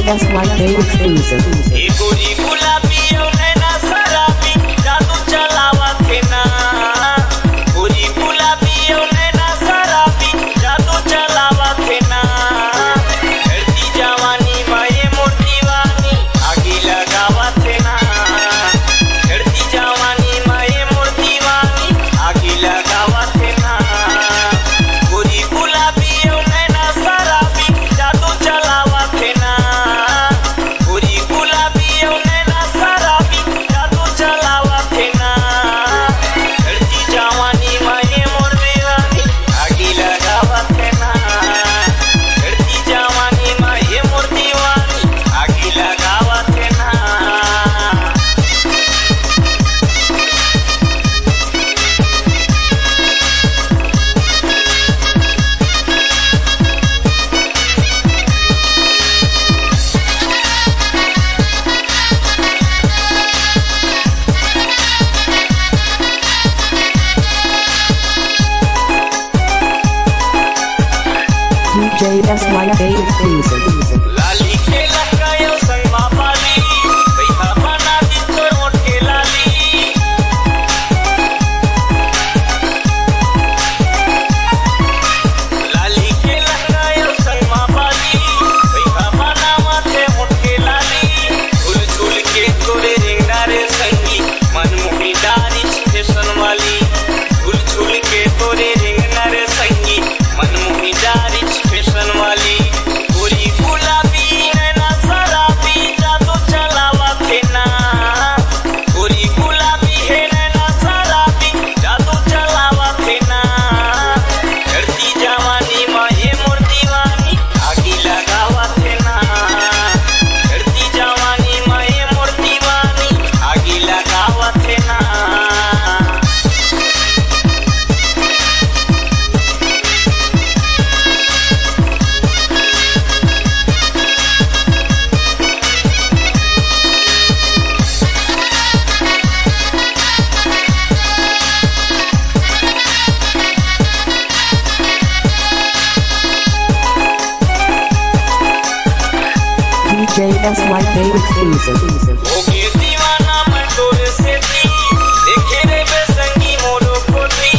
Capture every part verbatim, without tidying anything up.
S Y K exclusive. ए गोरी गुलाबी ओ नैना शराबी जादू चलावा थे ना। गोरी गुलाबी ओ नैना शराबी जादू चलावा थे ना। धरती जवानी माये मोर दीवानी आगे लगावा थे ना। धरती जवानी माये मोर दीवानी आगे लगावा थे ना। गोरी गुलाबी ओ नैना शराबी जादू चलावा थे ना। गोरी गुलाबी ओ नैना शराबी जादू चलावा थे ना। धरती जवानी माये मोर दीवानी आगे लगावा थे ना। धरती जवानी माये मोर दीवानी आगे लगावा थे ना। D J S Y K exclusive. लाली के लगायो संगमा पाली कैहा बना दी तोर होठ के लाली। लाली के लगायो संगमा पाली कैहा बना माथे होठ के लाली। झूल झूल के तोरे रिंगना रे संगी मनमोही डारी स्टेशन वाली। झूल झूल के तोरे रिंगना रे संगी मनमोही डारी स्टेशन वाली। गोरी गुलाबी नैना शराबी जादू चलावा थे ना। गोरी गुलाबी है नैना शराबी जादू चलावा थे ना। धरती जवानी माये मोर दीवानी आगे लगावा थे ना। धरती जवानी माये मोर दीवानी आगे लगावा थे ना। D J S Y K exclusive. होगी दीवाना मैं तोर से थी देखे रे बेसंगी मोरो खोती।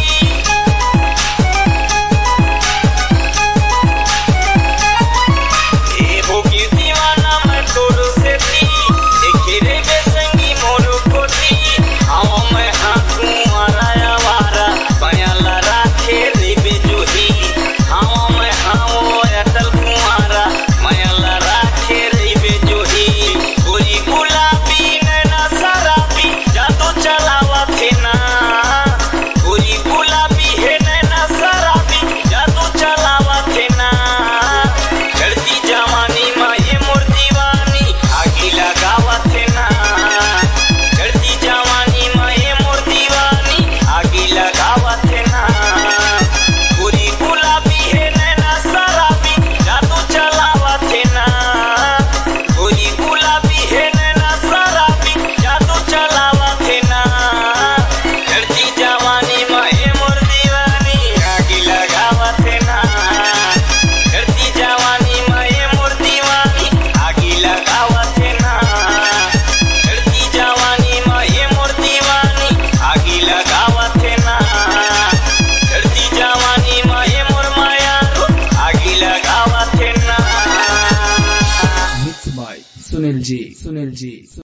ए होगी दीवाना मैं तोर से थी देखे रे बेसंगी मोरो खोती। आओ मैं हाथू आराया वारा बयाला राखे रे बेजोही। आओ मैं आओ अटल कुमारा मयाला राखे रे बेजोही। गोरी गुलाबी नैना शराबी जादू चलावा थे ना। गोरी गुलाबी है नैना शराबी जादू चलावा थे ना। धरती जवानी माये मोर दीवानी आगे लगावा थे ना। धरती जवानी माये मोर दीवानी आगे लगावा थे ना। गोरी गुलाबी है नैना शराबी जादू चलावा थे ना। गोरी गुलाबी है नैना शराबी जादू चलावा थे ना। धरती जवानी माये मोर दीवानी आगे लगावा थे ना। धरती जवानी माये मोर दीवानी आगे लगावा थे ना। धरती जवानी माये मोर दीवानी आगे लगावा थे ना। धरती जवानी माये मोर माया आगे लगावा थे ना। Mixed by Sunil G. Sunil G.